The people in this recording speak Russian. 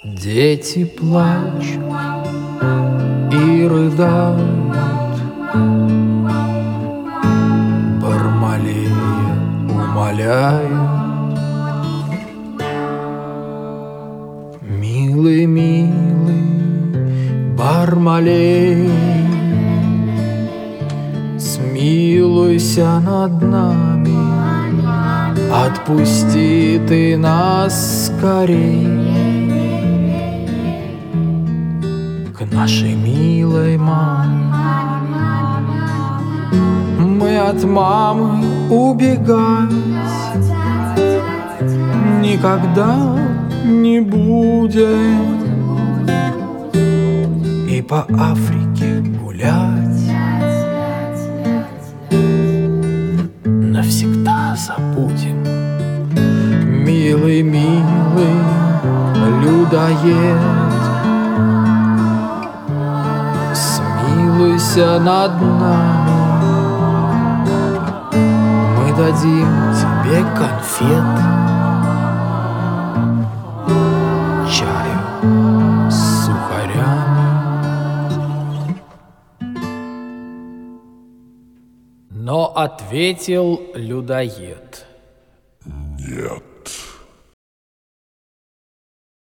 Дети плачут и рыдают, Бармалея умоляют. Милый, милый Бармалей, смилуйся над нами, отпусти ты нас скорей к нашей милой маме. Мы от мамы убегать никогда не будем, и по Африке гулять навсегда забудем. Милый, милый людоед, смилуйся над нами, мы дадим тебе конфет, чаю с сухарями. Но ответил людоед: нет.